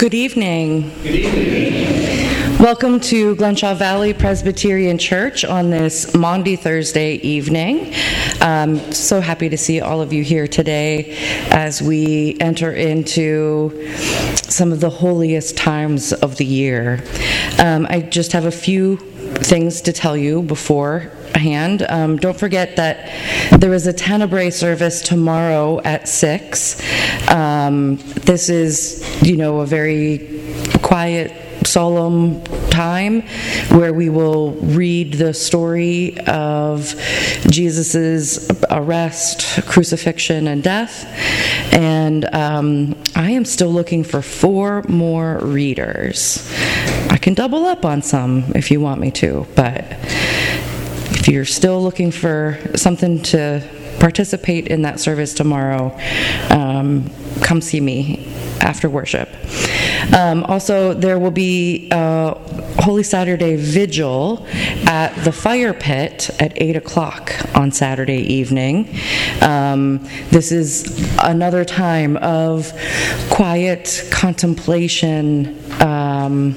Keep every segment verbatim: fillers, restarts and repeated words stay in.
Good evening. Good evening. Welcome to Glenshaw Valley Presbyterian Church on this Maundy Thursday evening. Um, so happy to see all of you here today as we enter into some of the holiest times of the year. Um, I just have a few things to tell you beforehand. Um, don't forget that there is a Tenebrae service tomorrow at six. Um, this is, you know, a very quiet, solemn time where we will read the story of Jesus's arrest, crucifixion, and death. And um, I am still looking for four more readers. I can double up on some if you want me to, but if you're still looking for something to participate in that service tomorrow, um, come see me after worship. Um, also, there will be a Holy Saturday Vigil at the Fire Pit at eight o'clock on Saturday evening. Um, this is another time of quiet contemplation, um,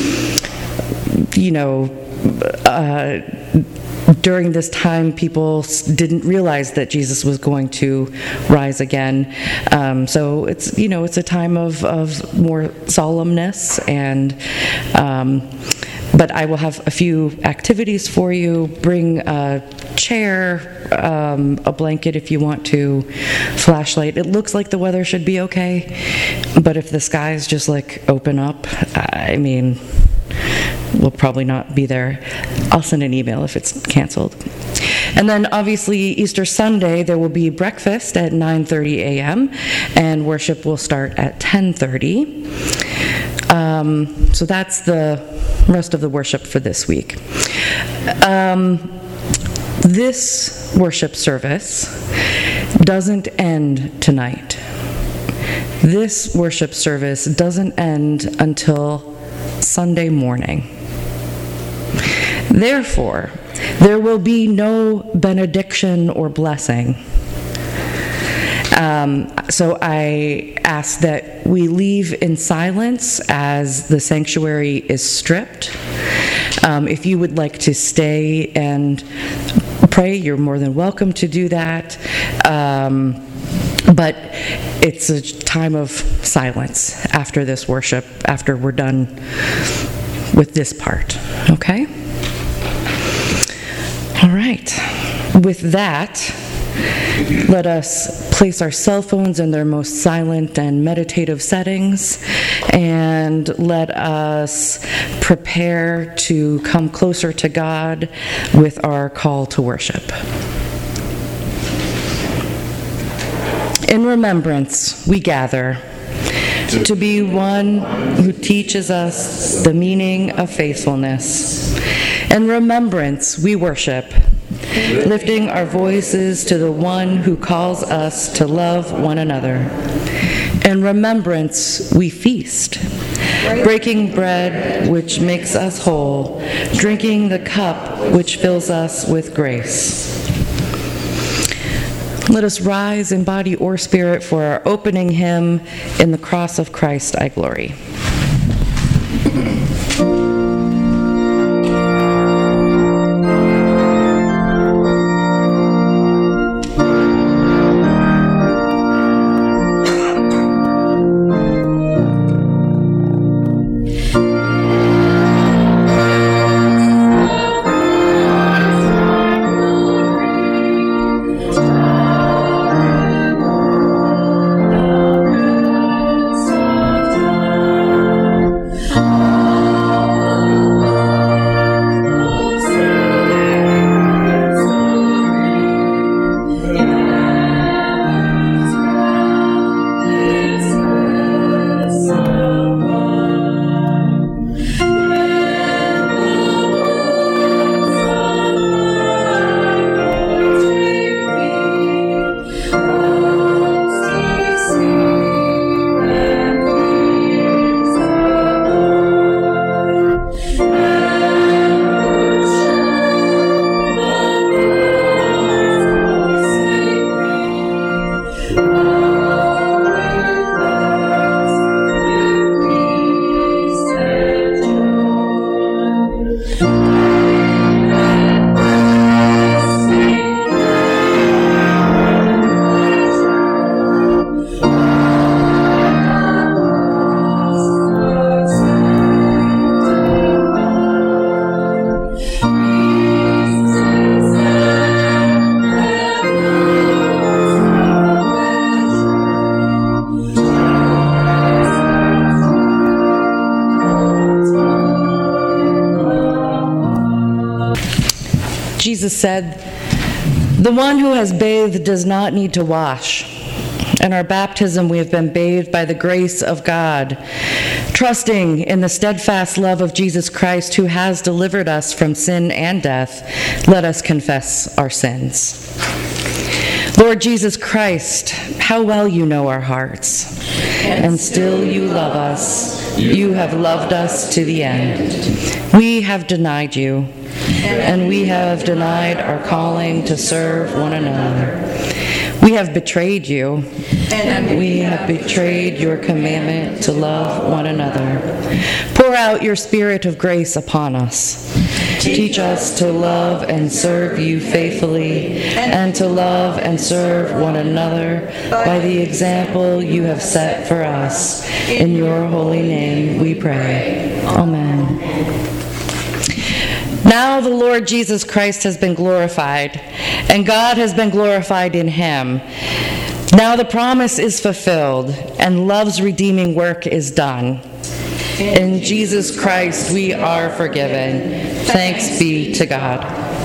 you know, uh, during this time, people didn't realize that Jesus was going to rise again. Um, so it's, you know, it's a time of, of more solemnness, and um, but I will have a few activities for you. Bring a chair, um, a blanket if you want to, flashlight. It looks like the weather should be okay, but if the skies just like open up, I mean, we'll probably not be there. I'll send an email if it's canceled. And then obviously Easter Sunday, there will be breakfast at nine thirty a.m. and worship will start at ten thirty. Um, so that's the rest of the worship for this week. Um, this worship service doesn't end tonight. This worship service doesn't end until Sunday morning. Therefore, there will be no benediction or blessing. Um, so I ask that we leave in silence as the sanctuary is stripped. Um, if you would like to stay and pray, you're more than welcome to do that. Um, but it's a time of silence after this worship, after we're done with this part, okay? All right. With that, let us place our cell phones in their most silent and meditative settings, and let us prepare to come closer to God with our call to worship. In remembrance, we gather to be one who teaches us the meaning of faithfulness. In remembrance, we worship, lifting our voices to the one who calls us to love one another. In remembrance, we feast, breaking bread which makes us whole, drinking the cup which fills us with grace. Let us rise in body or spirit for our opening hymn, "In the Cross of Christ I Glory." Oh Jesus said, "The one who has bathed does not need to wash. In our baptism, we have been bathed by the grace of God, trusting in the steadfast love of Jesus Christ, who has delivered us from sin and death. Let us confess our sins." Lord Jesus Christ, how well you know our hearts, and still you love us. You have loved us to the end. We have denied you, and we have denied our calling to serve one another. We have betrayed you, and we have betrayed your commandment to love one another. Pour out your Spirit of grace upon us. Teach us to love and serve you faithfully, and to love and serve one another by the example you have set for us. In your holy name we pray. Amen. Now the Lord Jesus Christ has been glorified, and God has been glorified in him. Now the promise is fulfilled, and love's redeeming work is done. In Jesus Christ we are forgiven. Thanks be to God.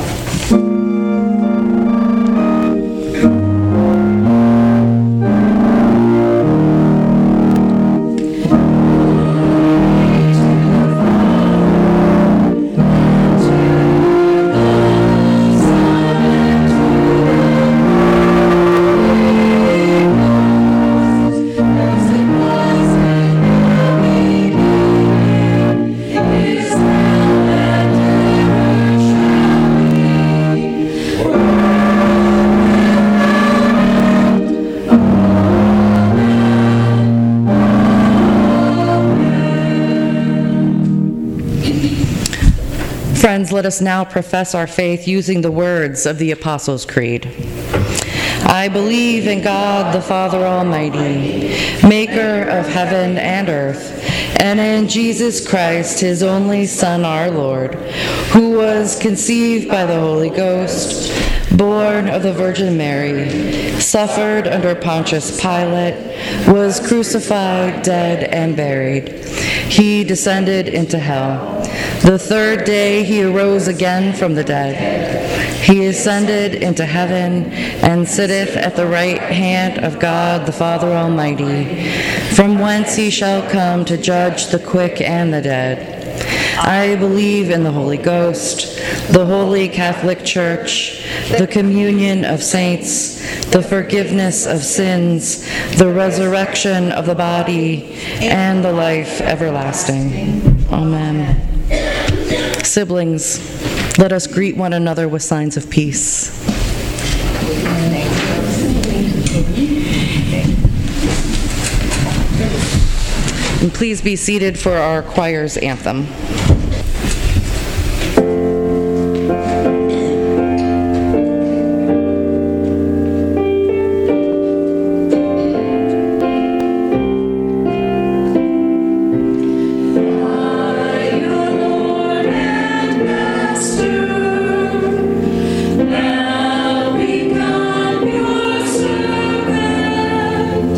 Friends, let us now profess our faith using the words of the Apostles' Creed. I believe in God, the Father Almighty, maker of heaven and earth, and in Jesus Christ, his only Son, our Lord, who was conceived by the Holy Ghost, born of the Virgin Mary, suffered under Pontius Pilate, was crucified, dead, and buried. He descended into hell. The third day he arose again from the dead. He ascended into heaven and sitteth at the right hand of God the Father Almighty, from whence he shall come to judge the quick and the dead. I believe in the Holy Ghost, the Holy Catholic Church, the communion of saints, the forgiveness of sins, the resurrection of the body, and the life everlasting. Amen. Siblings, let us greet one another with signs of peace. And please be seated for our choir's anthem.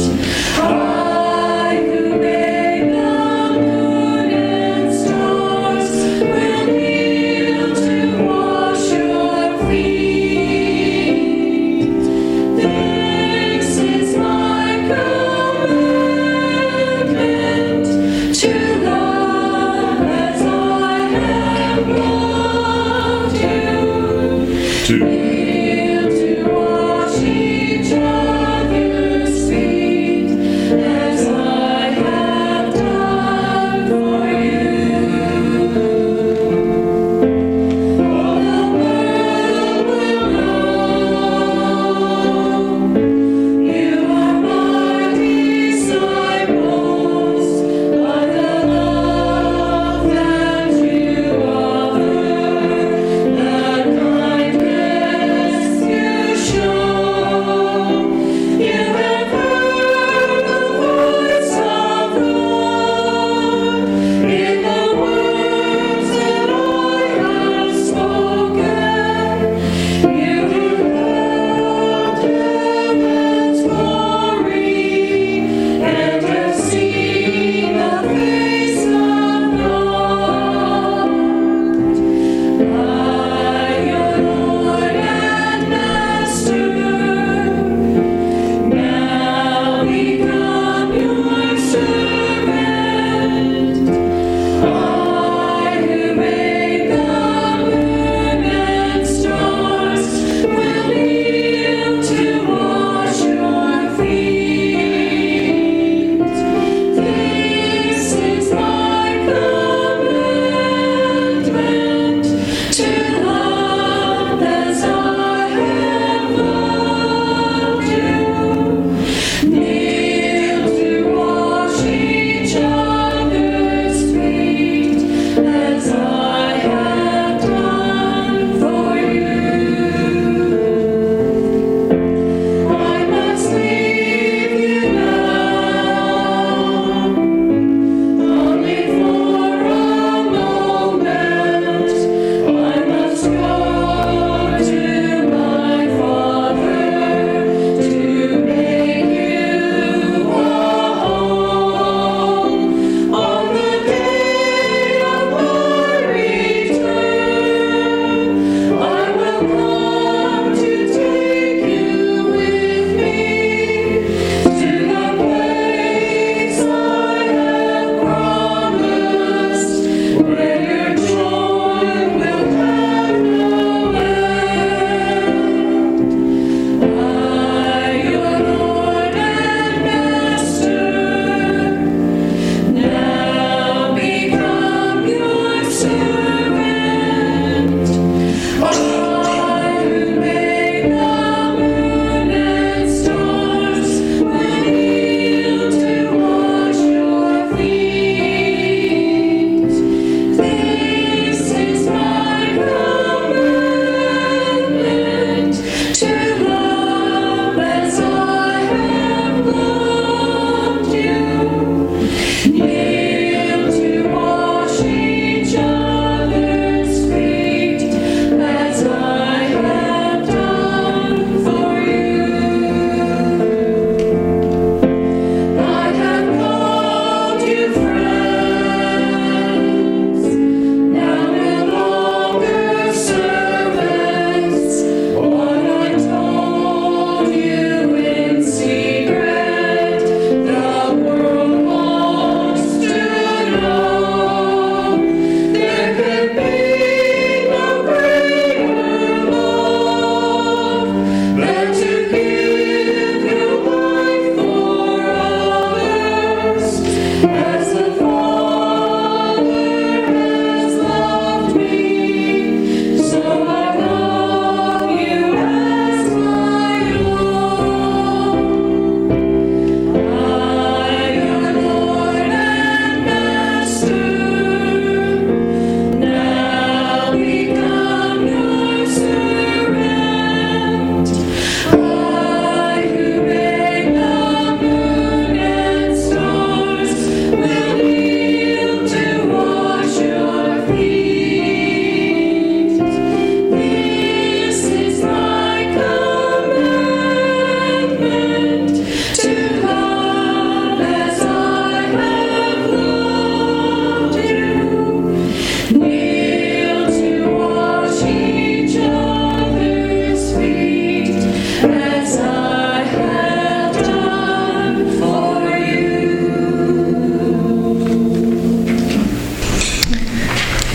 I who made the moon and stars.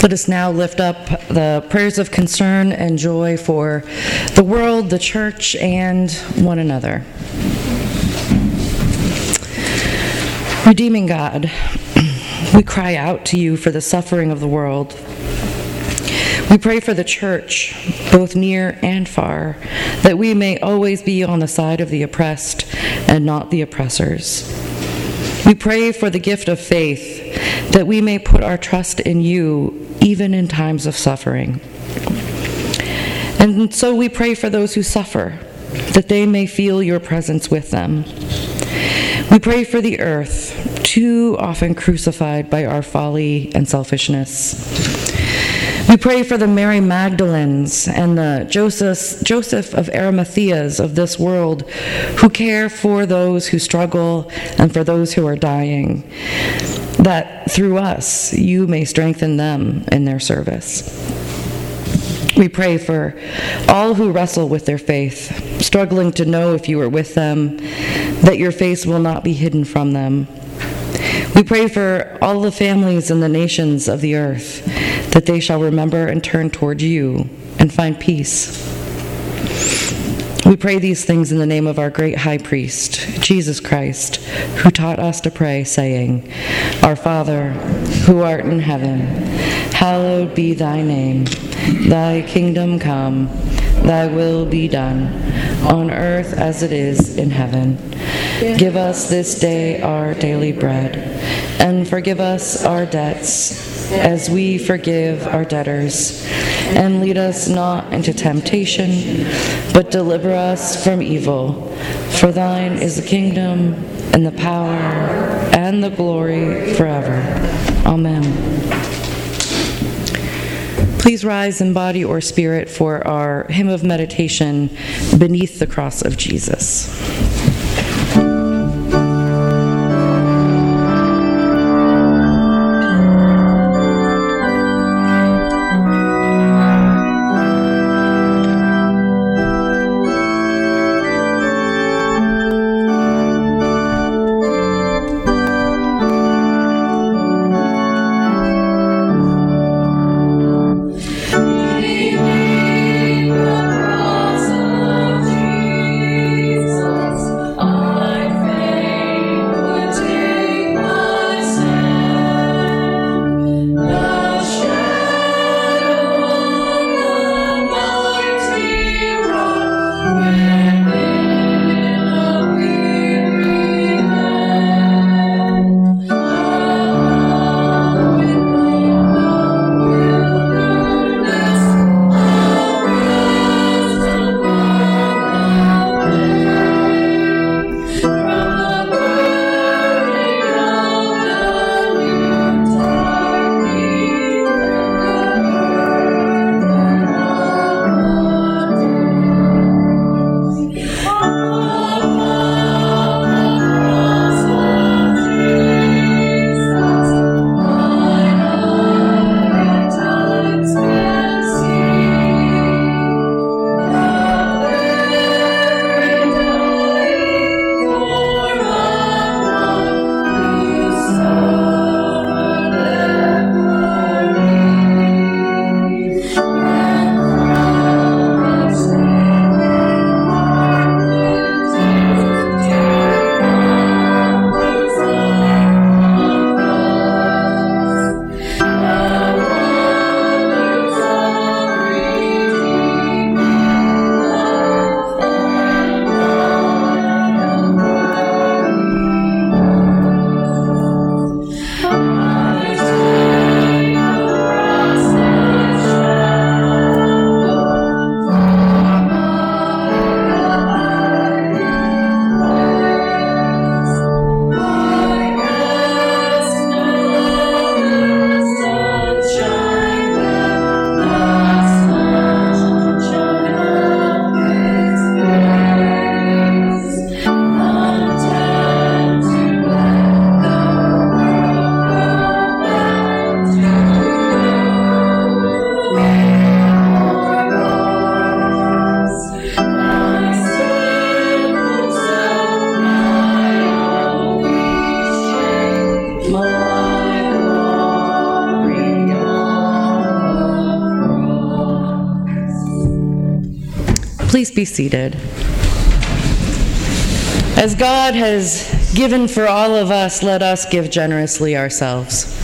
Let us now lift up the prayers of concern and joy for the world, the church, and one another. Redeeming God, we cry out to you for the suffering of the world. We pray for the church, both near and far, that we may always be on the side of the oppressed and not the oppressors. We pray for the gift of faith, that we may put our trust in you even in times of suffering. And so we pray for those who suffer, that they may feel your presence with them. We pray for the earth, too often crucified by our folly and selfishness. We pray for the Mary Magdalens and the Joseph, Joseph of Arimatheas of this world who care for those who struggle and for those who are dying, that through us you may strengthen them in their service. We pray for all who wrestle with their faith, struggling to know if you are with them, that your face will not be hidden from them. We pray for all the families and the nations of the earth, that they shall remember and turn toward you and find peace. We pray these things in the name of our great high priest, Jesus Christ, who taught us to pray, saying, Our Father, who art in heaven, hallowed be thy name. Thy kingdom come, thy will be done, on earth as it is in heaven. Give us this day our daily bread, and forgive us our debts, as we forgive our debtors. And lead us not into temptation, but deliver us from evil. For thine is the kingdom, and the power, and the glory forever. Amen. Please rise in body or spirit for our hymn of meditation, Beneath the Cross of Jesus. Jesus. Please be seated. As God has given for all of us, let us give generously ourselves.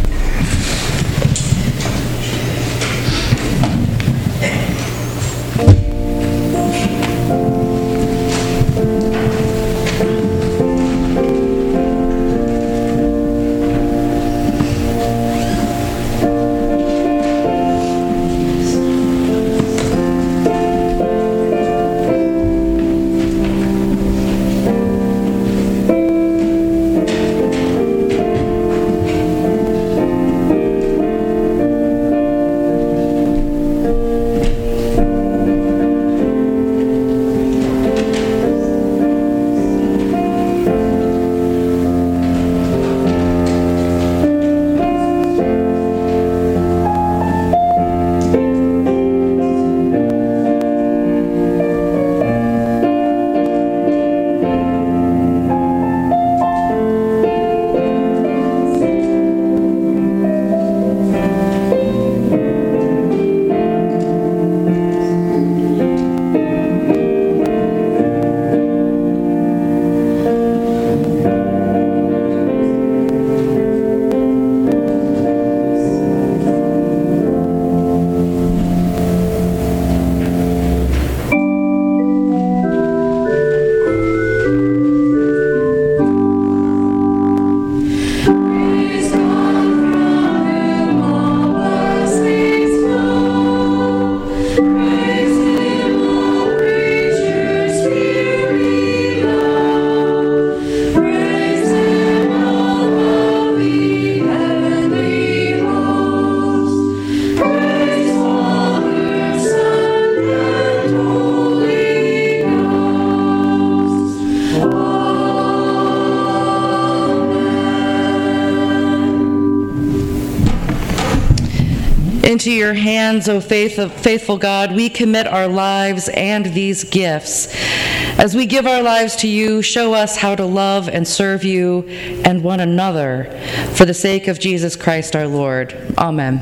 Into your hands, O faith, faithful God, we commit our lives and these gifts. As we give our lives to you, show us how to love and serve you and one another for the sake of Jesus Christ our Lord. Amen.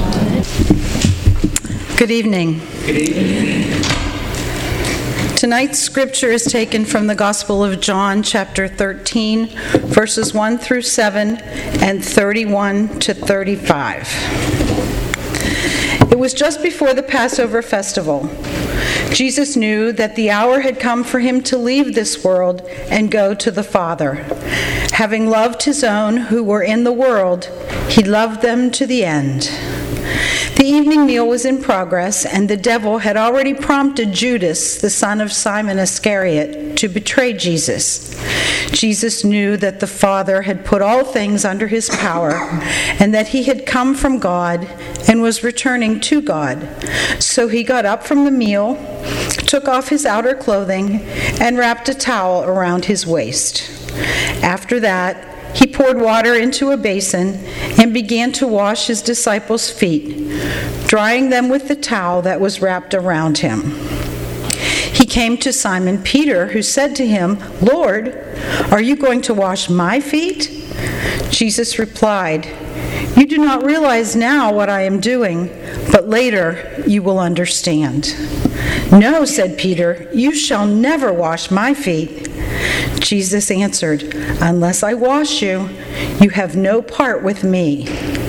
Good evening. Good evening. Tonight's scripture is taken from the Gospel of John, chapter thirteen, verses one through seven and thirty-one to thirty-five. It was just before the Passover festival. Jesus knew that the hour had come for him to leave this world and go to the Father. Having loved his own who were in the world, he loved them to the end. The evening meal was in progress, and the devil had already prompted Judas, the son of Simon Iscariot, to betray Jesus. Jesus knew that the Father had put all things under his power, and that he had come from God and was returning to God. So he got up from the meal, took off his outer clothing, and wrapped a towel around his waist. After that, he poured water into a basin and began to wash his disciples' feet, drying them with the towel that was wrapped around him. He came to Simon Peter, who said to him, "Lord, are you going to wash my feet?" Jesus replied, "You do not realize now what I am doing, but later you will understand." "No," said Peter, "you shall never wash my feet." Jesus answered, "Unless I wash you, you have no part with me."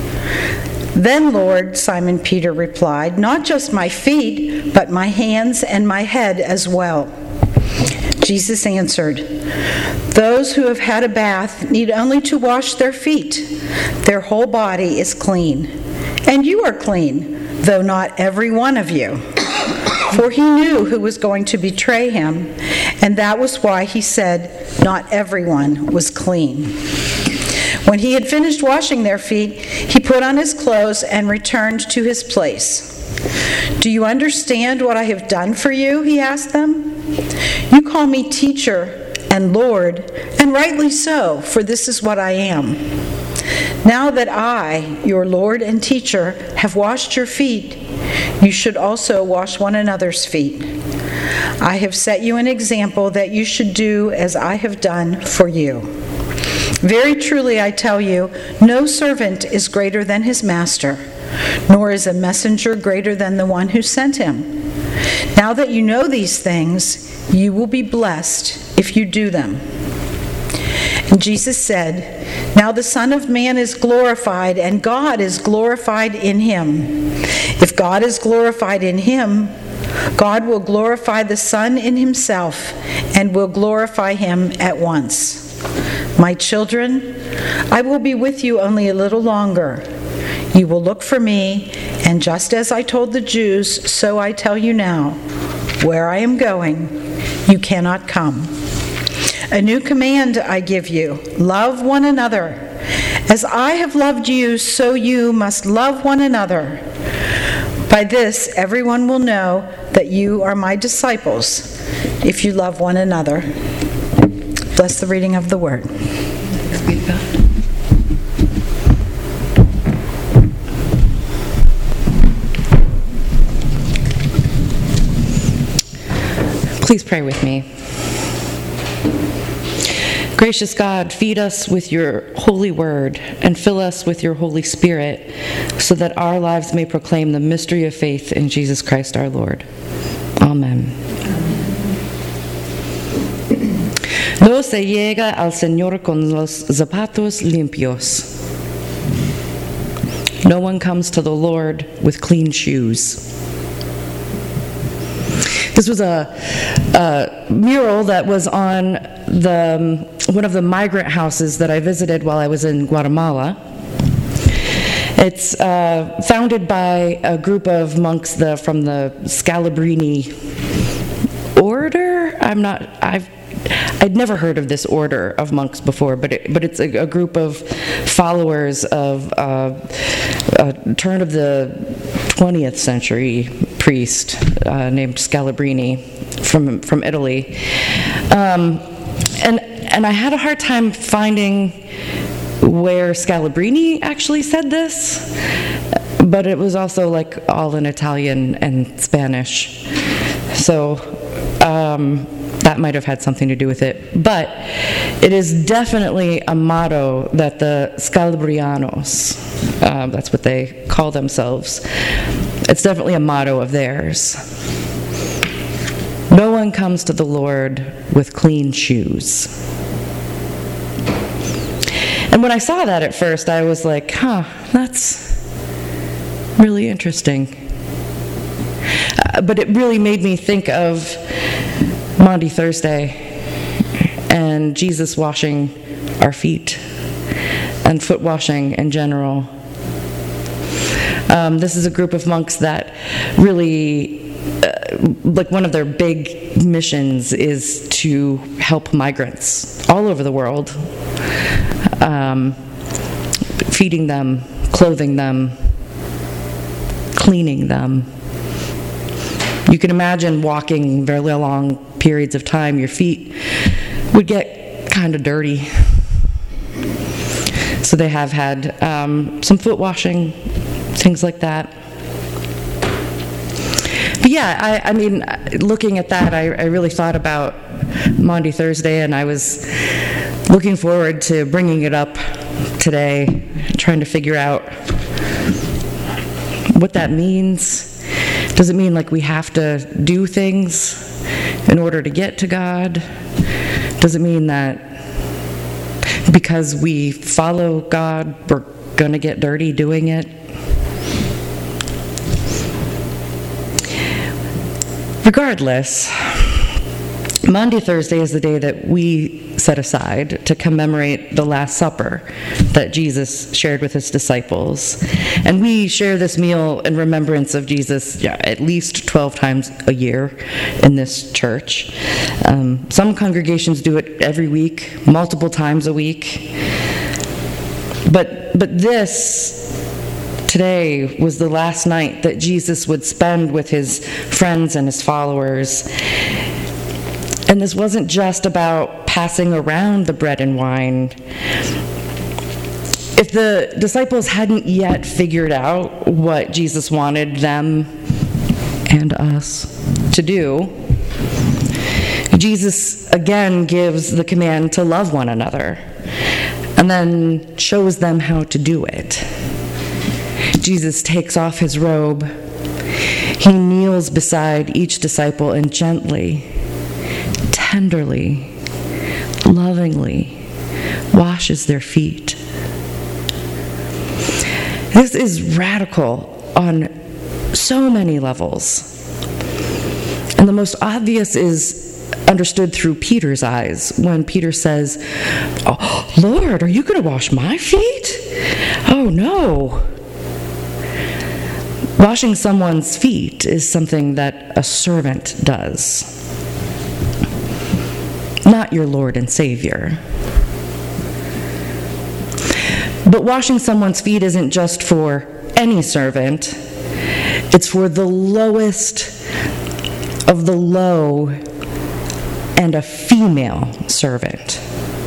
"Then, Lord," Simon Peter replied, "not just my feet, but my hands and my head as well." Jesus answered, "Those who have had a bath need only to wash their feet. Their whole body is clean. And you are clean, though not every one of you." For he knew who was going to betray him, and that was why he said, "Not everyone was clean." When he had finished washing their feet, he put on his clothes and returned to his place. "Do you understand what I have done for you?" he asked them. "You call me teacher and Lord, and rightly so, for this is what I am. Now that I, your Lord and teacher, have washed your feet, you should also wash one another's feet. I have set you an example that you should do as I have done for you. Very truly I tell you, no servant is greater than his master, nor is a messenger greater than the one who sent him. Now that you know these things, you will be blessed if you do them." And Jesus said, "Now the Son of Man is glorified, and God is glorified in him. If God is glorified in him, God will glorify the Son in himself, and will glorify him at once. My children, I will be with you only a little longer. You will look for me, and just as I told the Jews, so I tell you now, where I am going, you cannot come. A new command I give you, love one another. As I have loved you, so you must love one another. By this, everyone will know that you are my disciples, if you love one another." Bless the reading of the word. Please pray with me. Gracious God, feed us with your holy word and fill us with your Holy Spirit so that our lives may proclaim the mystery of faith in Jesus Christ our Lord. Amen. No se llega al Señor con los zapatos limpios. No one comes to the Lord with clean shoes. This was a, a mural that was on the um, one of the migrant houses that I visited while I was in Guatemala. It's uh, founded by a group of monks the, from the Scalabrini order. I'm not. I've. I'd never heard of this order of monks before, but it, but it's a, a group of followers of uh, a turn of the twentieth century priest uh, named Scalabrini from from Italy, um, and and I had a hard time finding where Scalabrini actually said this, but it was also like all in Italian and Spanish, so. Um, That might have had something to do with it. But it is definitely a motto that the Scalabrianos, um, that's what they call themselves, it's definitely a motto of theirs. No one comes to the Lord with clean shoes. And when I saw that at first, I was like, huh, that's really interesting. Uh, but it really made me think of Maundy Thursday and Jesus washing our feet and foot washing in general. Um, this is a group of monks that really, uh, like one of their big missions is to help migrants all over the world, um, feeding them, clothing them, cleaning them. You can imagine walking very long periods of time, your feet would get kind of dirty. So they have had um, some foot washing, things like that. But yeah, I, I mean, looking at that, I, I really thought about Maundy Thursday, and I was looking forward to bringing it up today, trying to figure out what that means. Does it mean like we have to do things in order to get to God? Does it mean that because we follow God, we're going to get dirty doing it? Regardless, Maundy Thursday is the day that we set aside to commemorate the Last Supper that Jesus shared with his disciples. And we share this meal in remembrance of Jesus yeah, at least twelve times a year in this church. Um, some congregations do it every week, multiple times a week. But, but this today was the last night that Jesus would spend with his friends and his followers. And this wasn't just about passing around the bread and wine. If the disciples hadn't yet figured out what Jesus wanted them and us to do, Jesus again gives the command to love one another. and then shows them how to do it. Jesus takes off his robe. He kneels beside each disciple and gently, tenderly, lovingly washes their feet. This is radical on so many levels. And the most obvious is understood through Peter's eyes when Peter says, "Oh, Lord, are you going to wash my feet? Oh, no." Washing someone's feet is something that a servant does, not your Lord and Savior. But washing someone's feet isn't just for any servant. It's for the lowest of the low and a female servant.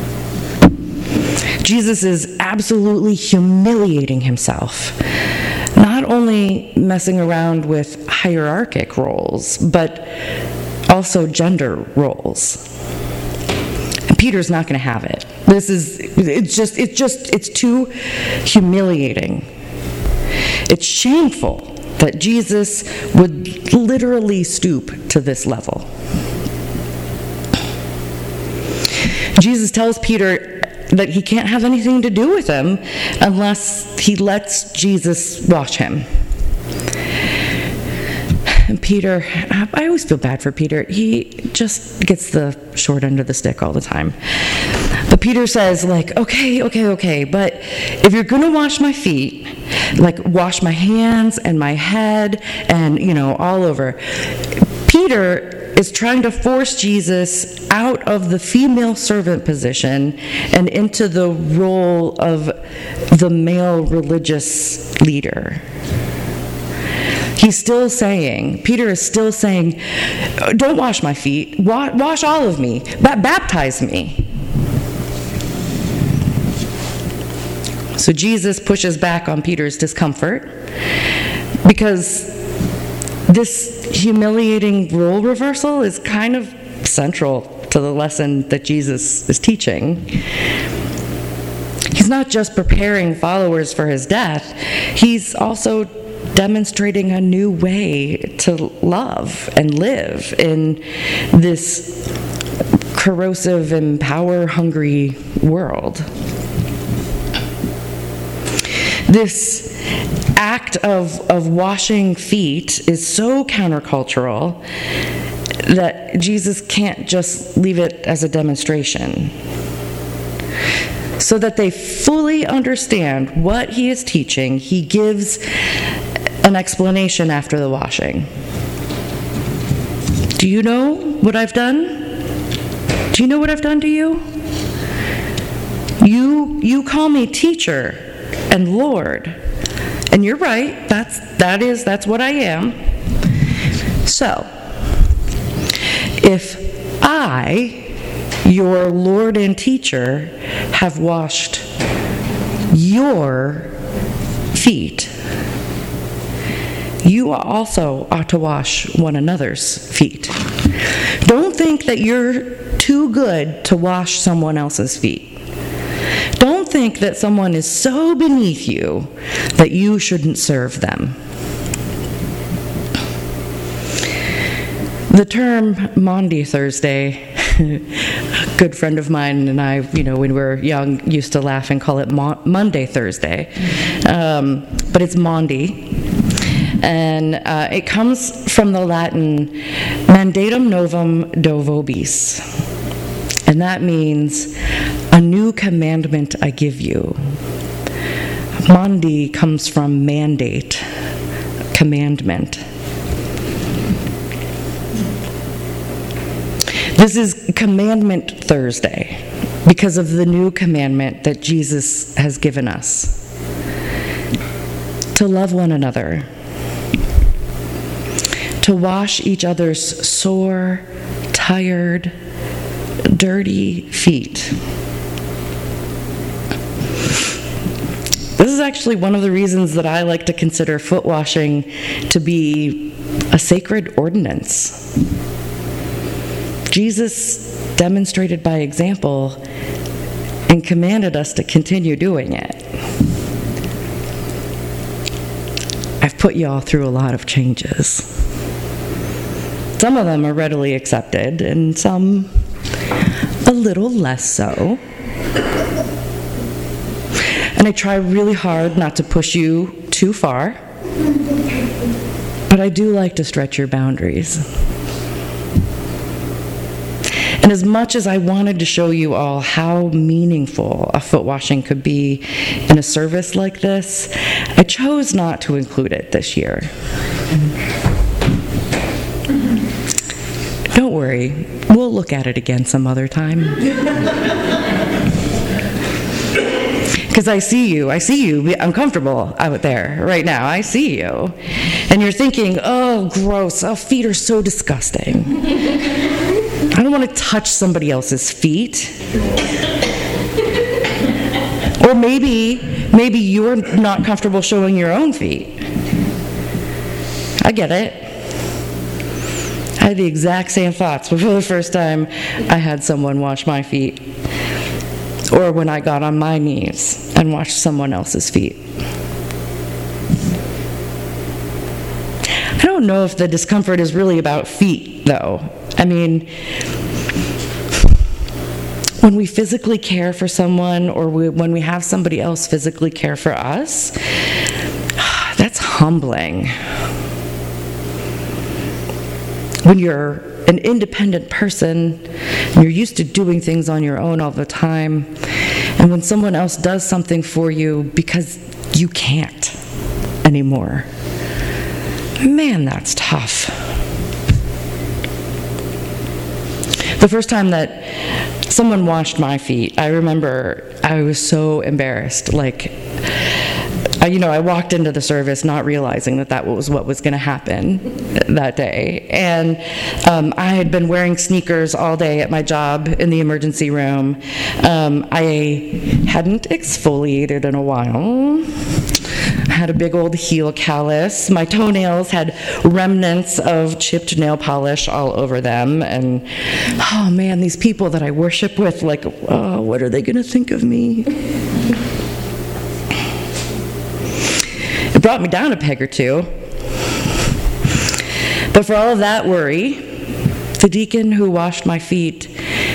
Jesus is absolutely humiliating himself, not only messing around with hierarchic roles, but also gender roles. And Peter's not going to have it. This is, it's just, it's just, it's too humiliating. It's shameful that Jesus would literally stoop to this level. Jesus tells Peter that he can't have anything to do with him unless he lets Jesus wash him. And Peter, I always feel bad for Peter. He just gets the short end of the stick all the time. But Peter says, like, okay, okay, okay, but if you're going to wash my feet, like wash my hands and my head and, you know, all over. Peter is trying to force Jesus out of the female servant position and into the role of the male religious leader. He's still saying, Peter is still saying, don't wash my feet, wash all of me, baptize me. So Jesus pushes back on Peter's discomfort because this humiliating role reversal is kind of central to the lesson that Jesus is teaching. He's not just preparing followers for his death, he's also demonstrating a new way to love and live in this corrosive and power-hungry world. This act of, of washing feet is so countercultural that Jesus can't just leave it as a demonstration. So that they fully understand what he is teaching, he gives an explanation after the washing. Do you know what I've done? Do you know what I've done to you? You, you call me teacher and Lord. And you're right, that's that is that's what I am. So, if I, your Lord and teacher, have washed your feet, you also ought to wash one another's feet. Don't think that you're too good to wash someone else's feet. Don't think that someone is so beneath you that you shouldn't serve them. The term Maundy Thursday, a good friend of mine and I, you know, when we were young, used to laugh and call it Mo- Monday Thursday, um, but it's Maundy. And uh, it comes from the Latin mandatum novum do vobis. And that means, a new commandment I give you. Maundy comes from mandate, commandment. This is Commandment Thursday because of the new commandment that Jesus has given us. To love one another. To wash each other's sore, tired, dirty feet. This is actually one of the reasons that I like to consider foot washing to be a sacred ordinance. Jesus demonstrated by example and commanded us to continue doing it. I've put you all through a lot of changes. Some of them are readily accepted, and some a little less so. And I try really hard not to push you too far, but I do like to stretch your boundaries. And as much as I wanted to show you all how meaningful a foot washing could be in a service like this, I chose not to include it this year. Don't worry, we'll look at it again some other time. Because I see you, I see you uncomfortable out there right now. I see you. And you're thinking, oh, gross, oh, feet are so disgusting. I don't want to touch somebody else's feet. Or maybe, maybe you're not comfortable showing your own feet. I get it. I had the exact same thoughts before the first time I had someone wash my feet, or when I got on my knees and washed someone else's feet. I don't know if the discomfort is really about feet, though. I mean, when we physically care for someone, or we, when we have somebody else physically care for us, that's humbling. When you're an independent person, and you're used to doing things on your own all the time, and when someone else does something for you because you can't anymore, man, that's tough. The first time that someone washed my feet, I remember I was so embarrassed. Like, I, you know, I walked into the service not realizing that that was what was going to happen that day. And um, I had been wearing sneakers all day at my job in the emergency room. Um, I hadn't exfoliated in a while. I had a big old heel callus. My toenails had remnants of chipped nail polish all over them. And, oh man, these people that I worship with, like, oh, what are they going to think of me? It brought me down a peg or two. But for all of that worry, the deacon who washed my feet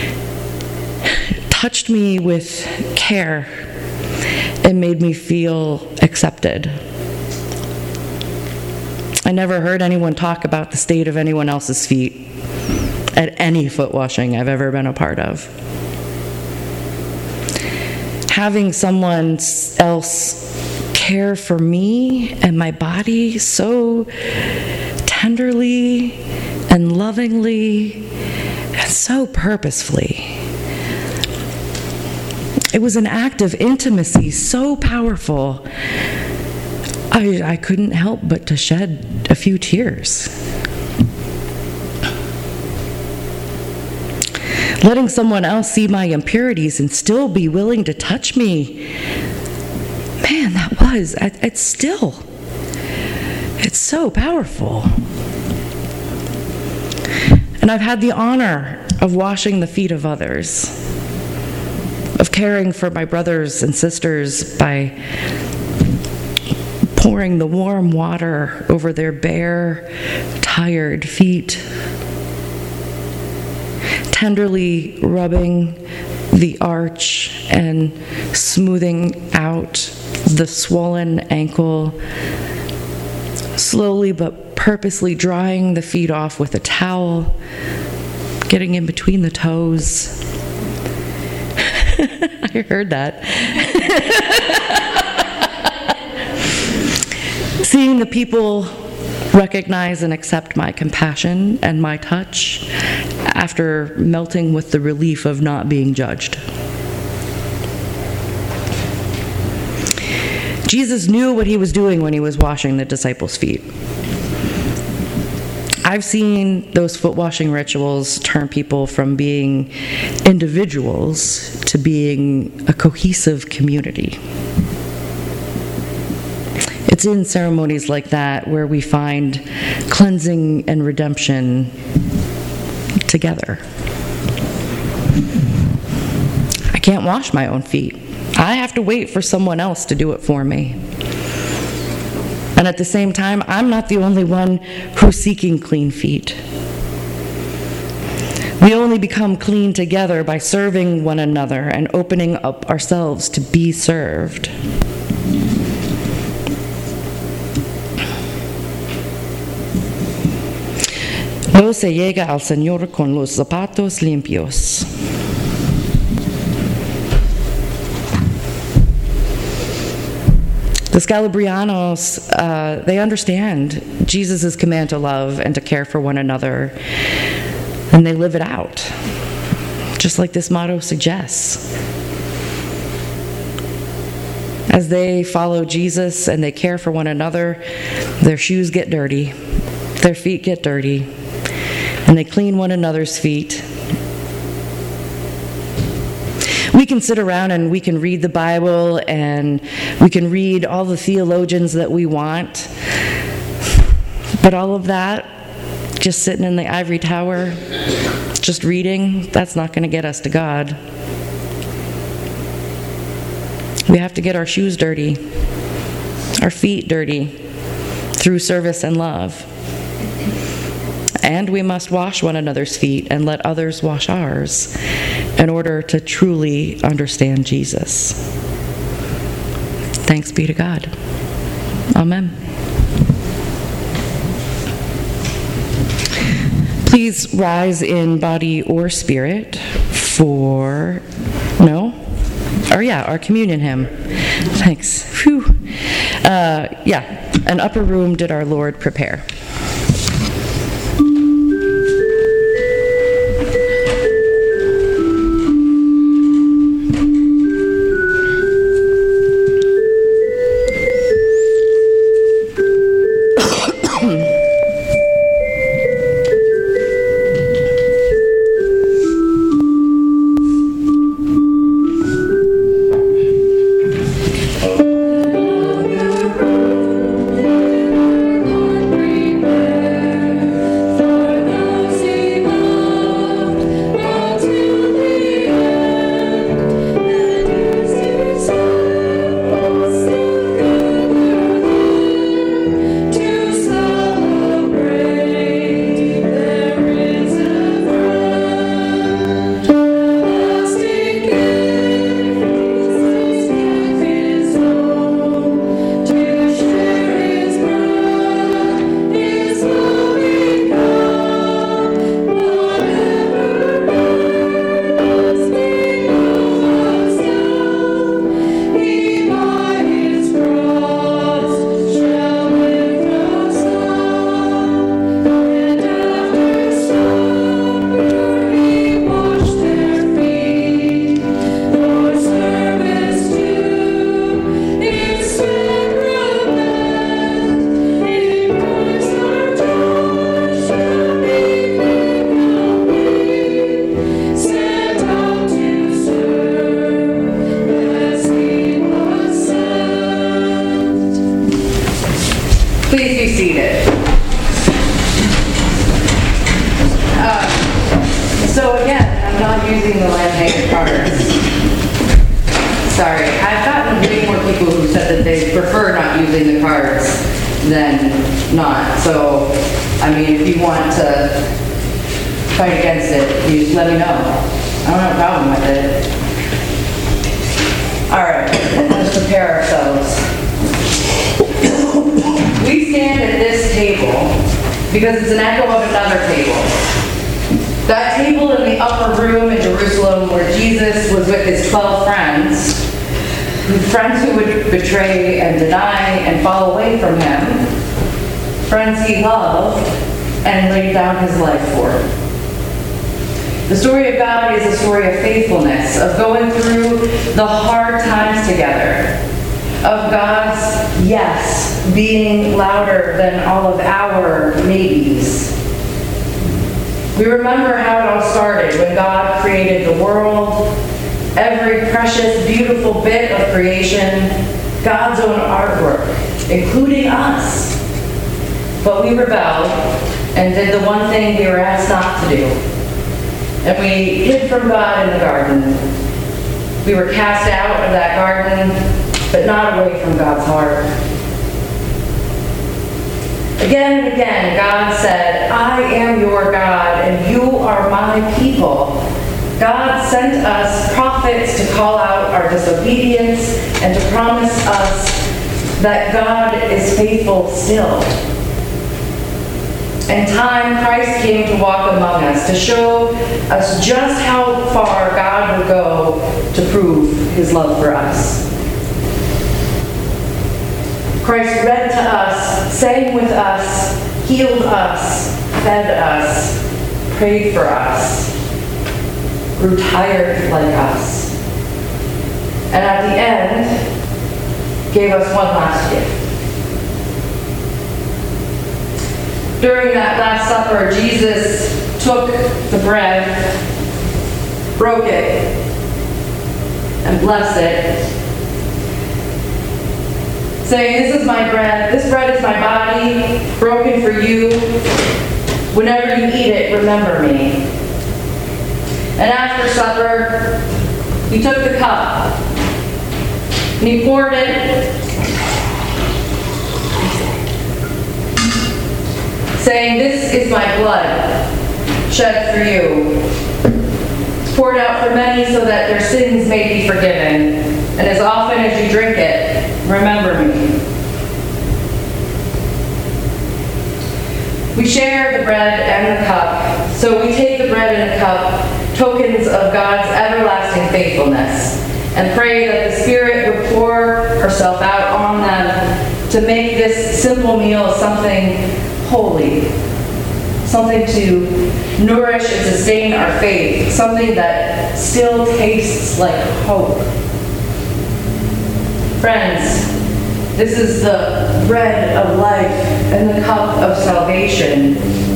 touched me with care and made me feel accepted. I never heard anyone talk about the state of anyone else's feet at any foot washing I've ever been a part of. Having someone else care for me and my body so tenderly and lovingly and so purposefully. It was an act of intimacy so powerful, I, I couldn't help but to shed a few tears. Letting someone else see my impurities and still be willing to touch me, man, that was, it's still, it's so powerful. And I've had the honor of washing the feet of others, of caring for my brothers and sisters by pouring the warm water over their bare, tired feet, tenderly rubbing the arch and smoothing out the swollen ankle, slowly but purposely drying the feet off with a towel, getting in between the toes. I heard that. Seeing the people recognize and accept my compassion and my touch after melting with the relief of not being judged. Jesus knew what he was doing when he was washing the disciples' feet. I've seen those foot washing rituals turn people from being individuals to being a cohesive community. It's in ceremonies like that where we find cleansing and redemption together. I can't wash my own feet. I have to wait for someone else to do it for me. And at the same time, I'm not the only one who's seeking clean feet. We only become clean together by serving one another and opening up ourselves to be served. No se llega al Señor con los zapatos limpios. The Scalabrianos, uh, they understand Jesus' command to love and to care for one another, and they live it out, just like this motto suggests. As they follow Jesus and they care for one another, their shoes get dirty, their feet get dirty, and they clean one another's feet. We can sit around and we can read the Bible and we can read all the theologians that we want, but all of that, just sitting in the ivory tower, just reading, that's not going to get us to God. We have to get our shoes dirty, our feet dirty, through service and love. And we must wash one another's feet and let others wash ours in order to truly understand Jesus. Thanks be to God. Amen. Please rise in body or spirit for, no? Or yeah, our communion hymn. Thanks. Phew. Uh, yeah, an upper room did our Lord prepare. Please be seated. Uh, so again, I'm not using the laminated cards. Sorry, I've gotten way more people who said that they prefer not using the cards than not. So, I mean, if you want to fight against it, you just let me know. I don't have a problem with it. All right, let's prepare ourselves. We stand at this table because it's an echo of another table. That table in the upper room in Jerusalem where Jesus was with his twelve friends, friends who would betray and deny and fall away from him, friends he loved and laid down his life for. The story of God is a story of faithfulness, of going through the hard times together, of God's yes being louder than all of our maybes. We remember how it all started when God created the world, every precious, beautiful bit of creation, God's own artwork, including us. But we rebelled and did the one thing we were asked not to do. And we hid from God in the garden. We were cast out of that garden, but not away from God's heart. Again and again, God said, I am your God, and you are my people. God sent us prophets to call out our disobedience and to promise us that God is faithful still. In time, Christ came to walk among us, to show us just how far God would go to prove his love for us. Christ read to us, sang with us, healed us, fed us, prayed for us, grew tired like us, and at the end, gave us one last gift. During that Last Supper, Jesus took the bread, broke it, and blessed it, saying, this is my bread, this bread is my body, broken for you. Whenever you eat it, remember me. And after supper, he took the cup, and he poured it, saying, this is my blood, shed for you. It's poured out for many so that their sins may be forgiven. And as often as you drink it, remember me. We share the bread and the cup, so we take the bread and the cup, tokens of God's everlasting faithfulness, and pray that the Spirit would pour herself out on them to make this simple meal something holy, something to nourish and sustain our faith, something that still tastes like hope. Friends, this is the bread of life and the cup of salvation.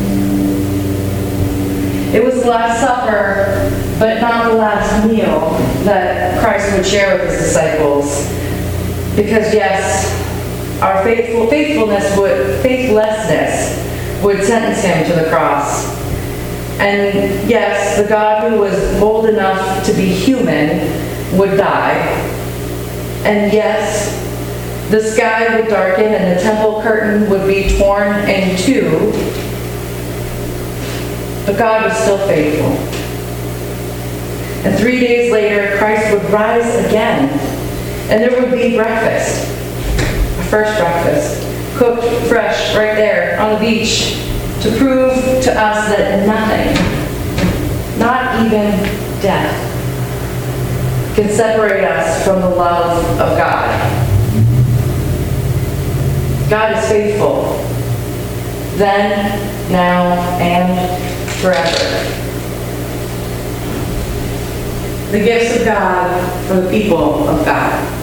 It was the Last Supper, but not the last meal that Christ would share with his disciples. Because yes, our faithful faithfulness would faithlessness would sentence him to the cross. And yes, the God who was bold enough to be human would die. And yes, the sky would darken and the temple curtain would be torn in two. But God was still faithful. And three days later, Christ would rise again. And there would be breakfast. A first breakfast. Cooked fresh right there on the beach to prove to us that nothing, not even death, can separate us from the love of God. God is faithful, then, now, and forever. The gifts of God for the people of God.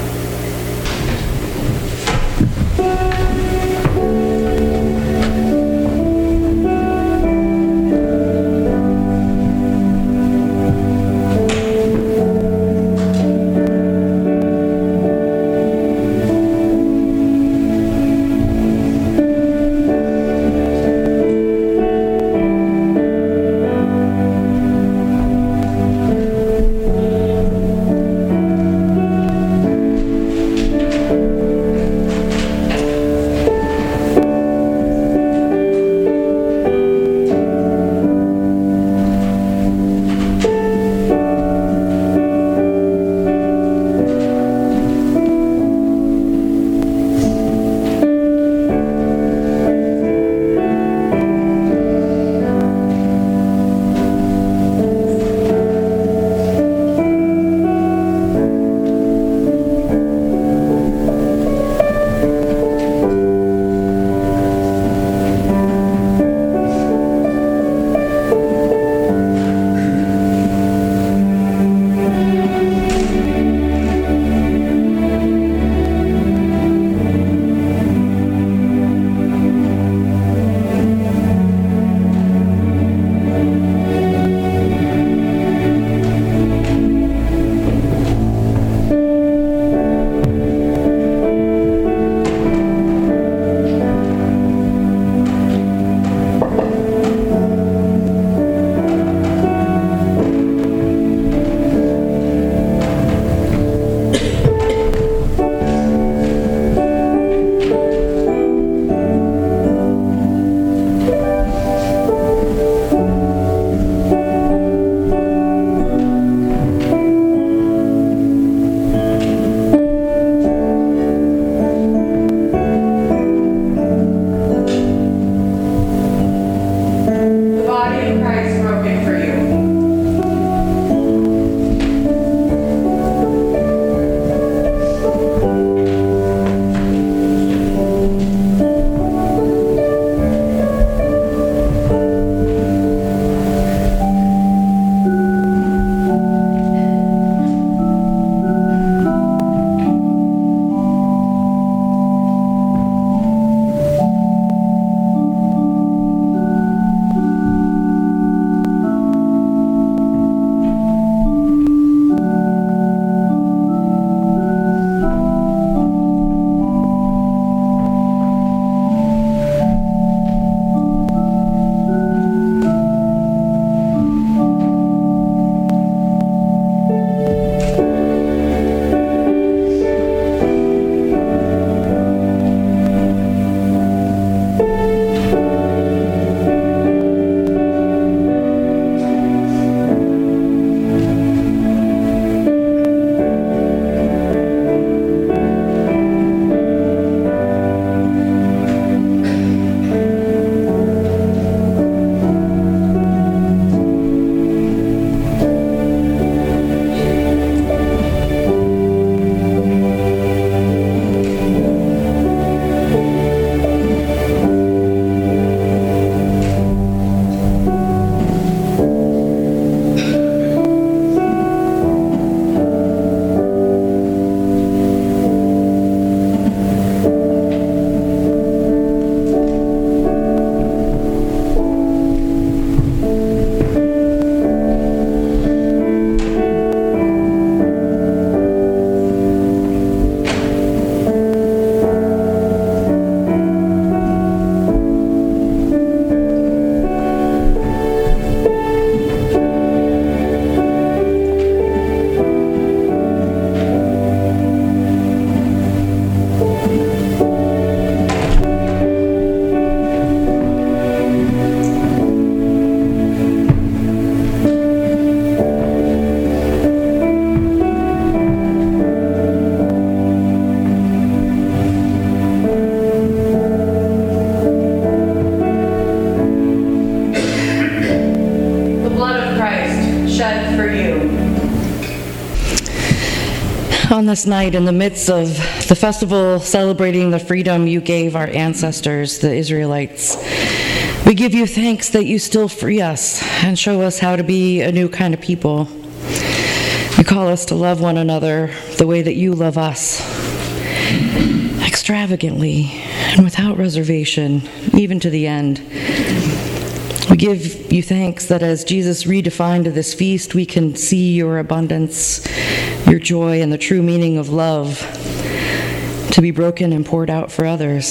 On this night, in the midst of the festival celebrating the freedom you gave our ancestors, the Israelites, we give you thanks that you still free us and show us how to be a new kind of people. You call us to love one another the way that you love us, extravagantly and without reservation, even to the end. We give you thanks that as Jesus redefined this feast, we can see your abundance, your joy, and the true meaning of love to be broken and poured out for others.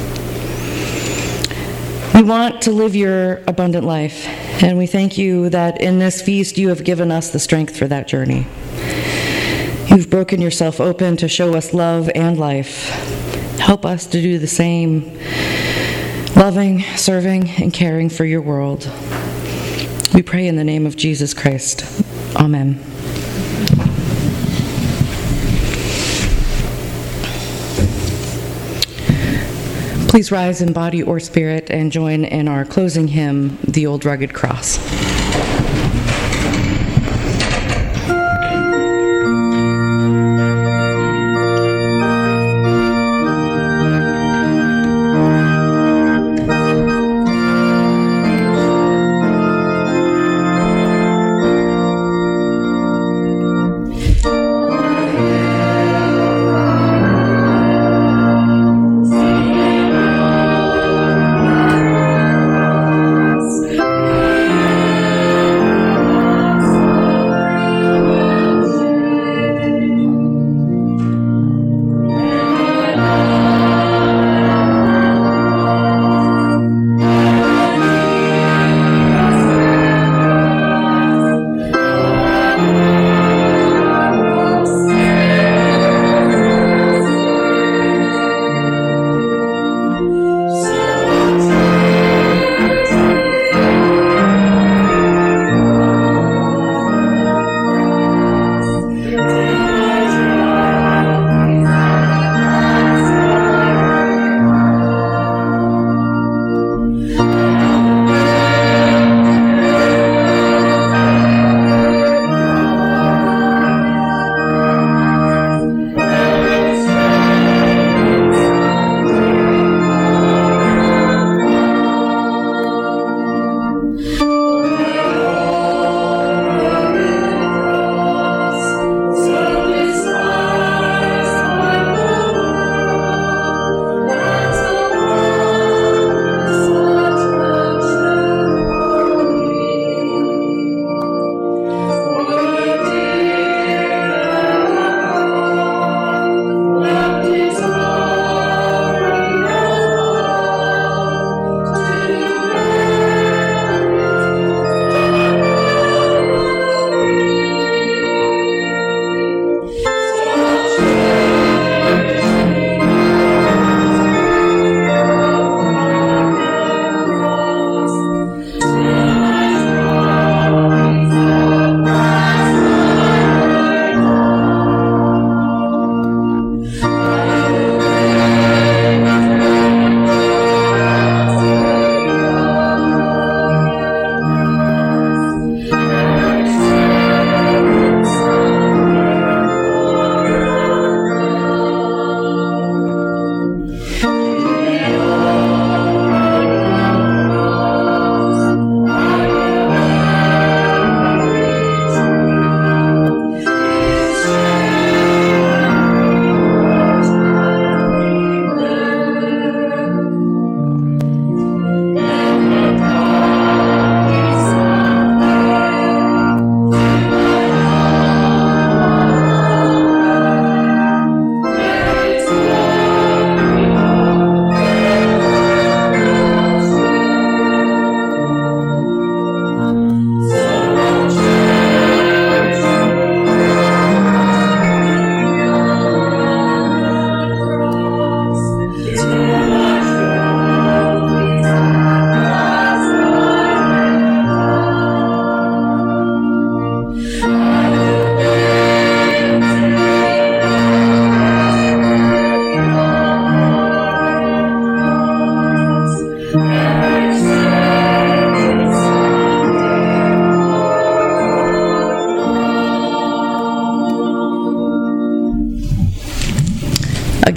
We want to live your abundant life, and we thank you that in this feast you have given us the strength for that journey. You've broken yourself open to show us love and life. Help us to do the same, loving, serving, and caring for your world. We pray in the name of Jesus Christ. Amen. Please rise in body or spirit and join in our closing hymn, The Old Rugged Cross. Thank you.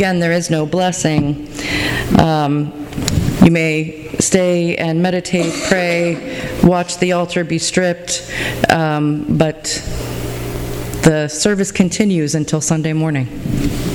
again, there is no blessing. Um, you may stay and meditate, pray, watch the altar be stripped, um, but the service continues until Sunday morning.